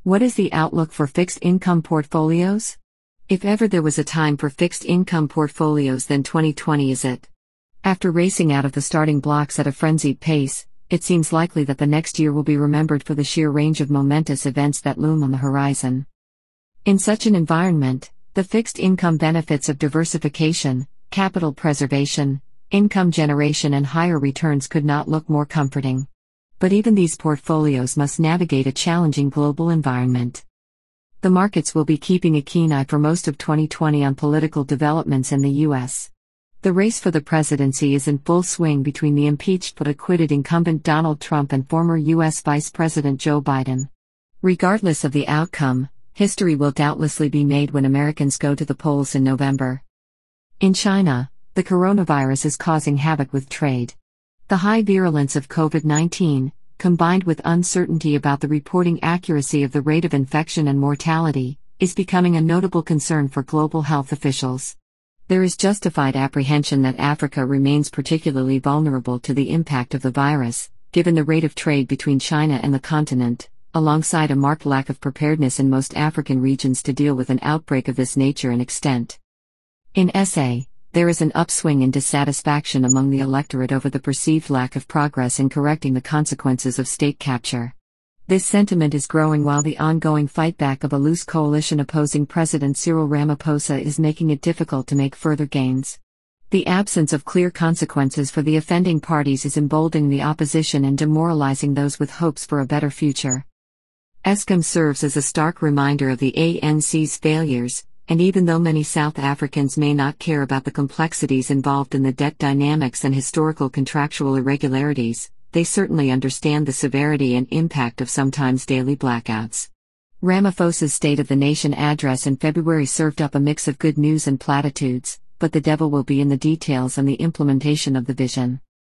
What is the outlook for fixed income portfolios? If ever there was a time for fixed income portfolios, then 2020 is it. After racing out of the starting blocks at a frenzied pace, it seems likely that the next year will be remembered for the sheer range of momentous events that loom on the horizon. In such an environment, the fixed income benefits of diversification, capital preservation, income generation, and higher returns could not look more comforting. But even these portfolios must navigate a challenging global environment. The markets will be keeping a keen eye for most of 2020 on political developments in the U.S. The race for the presidency is in full swing between the impeached but acquitted incumbent Donald Trump and former U.S. Vice President Joe Biden. Regardless of the outcome, history will doubtlessly be made when Americans go to the polls in November. In China, the coronavirus is causing havoc with trade. The high virulence of COVID-19, combined with uncertainty about the reporting accuracy of the rate of infection and mortality, is becoming a notable concern for global health officials. There is justified apprehension that Africa remains particularly vulnerable to the impact of the virus, given the rate of trade between China and the continent, alongside a marked lack of preparedness in most African regions to deal with an outbreak of this nature and extent. In SA, there is an upswing in dissatisfaction among the electorate over the perceived lack of progress in correcting the consequences of state capture. This sentiment is growing while the ongoing fightback of a loose coalition opposing President Cyril Ramaphosa is making it difficult to make further gains. The absence of clear consequences for the offending parties is emboldening the opposition and demoralizing those with hopes for a better future. Eskom serves as a stark reminder of the ANC's failures, and even though many South Africans may not care about the complexities involved in the debt dynamics and historical contractual irregularities, they certainly understand the severity and impact of sometimes daily blackouts. Ramaphosa's State of the Nation address in February served up a mix of good news and platitudes, but the devil will be in the details and the implementation of the vision.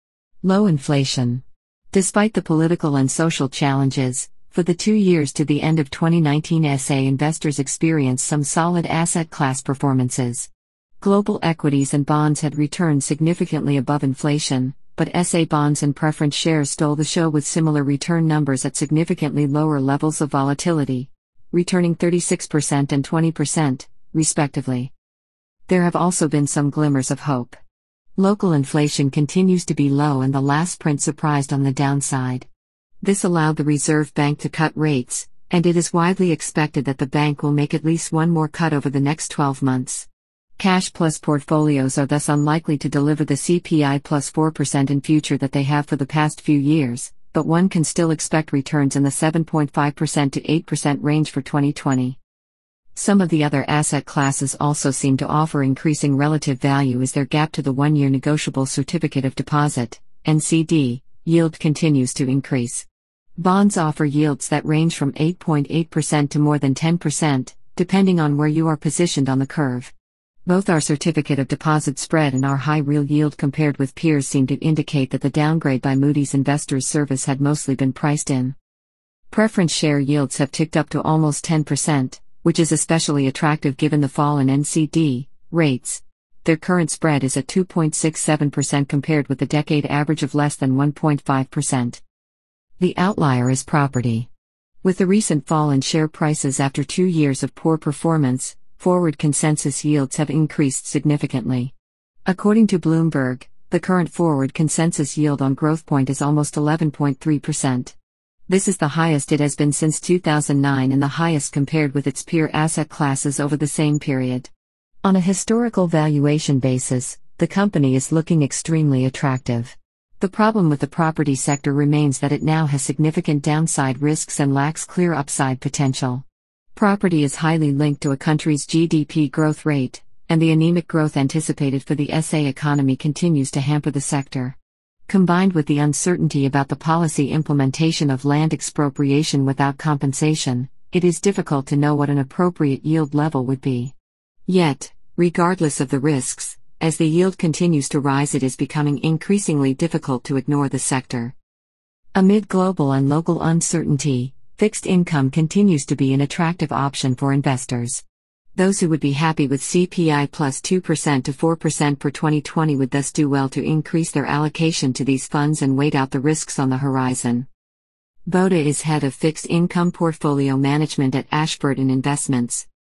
Low inflation. Despite the political and social challenges, for the 2 years to the end of 2019, SA investors experienced some solid asset class performances. Global equities and bonds had returned significantly above inflation, but SA bonds and preference shares stole the show with similar return numbers at significantly lower levels of volatility, returning 36% and 20%, respectively. There have also been some glimmers of hope. Local inflation continues to be low and the last print surprised on the downside. This allowed the Reserve Bank to cut rates, and it is widely expected that the bank will make at least one more cut over the next 12 months. Cash plus portfolios are thus unlikely to deliver the CPI plus 4% in future that they have for the past few years, but one can still expect returns in the 7.5% to 8% range for 2020. Some of the other asset classes also seem to offer increasing relative value as their gap to the one-year negotiable certificate of deposit, NCD, yield continues to increase. Bonds offer yields that range from 8.8% to more than 10%, depending on where you are positioned on the curve. Both our certificate of deposit spread and our high real yield compared with peers seem to indicate that the downgrade by Moody's Investors Service had mostly been priced in. Preference share yields have ticked up to almost 10%, which is especially attractive given the fall in NCD rates. Their current spread is at 2.67% compared with the decade average of less than 1.5%. The outlier is property. With the recent fall in share prices after 2 years of poor performance, forward consensus yields have increased significantly. According to Bloomberg, the current forward consensus yield on Growthpoint is almost 11.3%. This is the highest it has been since 2009 and the highest compared with its peer asset classes over the same period. On a historical valuation basis, the company is looking extremely attractive. The problem with the property sector remains that it now has significant downside risks and lacks clear upside potential. Property is highly linked to a country's GDP growth rate, and the anemic growth anticipated for the SA economy continues to hamper the sector. Combined with the uncertainty about the policy implementation of land expropriation without compensation, it is difficult to know what an appropriate yield level would be. Yet, regardless of the risks, as the yield continues to rise, it is becoming increasingly difficult to ignore the sector. Amid global and local uncertainty, fixed income continues to be an attractive option for investors. Those who would be happy with CPI plus 2% to 4% for 2020 would thus do well to increase their allocation to these funds and wait out the risks on the horizon. Boda is head of fixed income portfolio management at Ashburton Investments.